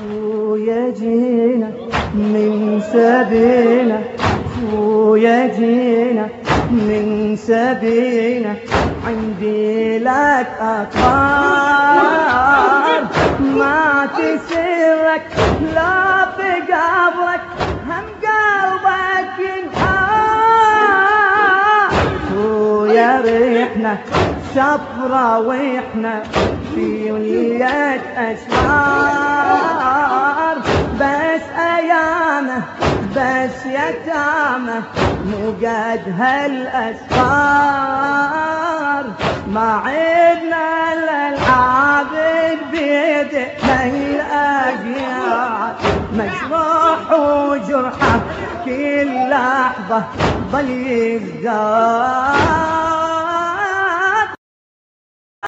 ويا جينا من سبينا، ويا جينا من سبينا، عندي لك أطفال ما تسرك لا بقبرك، هم قلبك ينحار. ويا ريحنا سفرة واحنا في ولية أشهار، بس أيامه بس يتامه مو قد هالأسفار. ما عدنا للعابد بيدنا الأقيار، مجروح وجرحه كل لحظة ظل يزداد.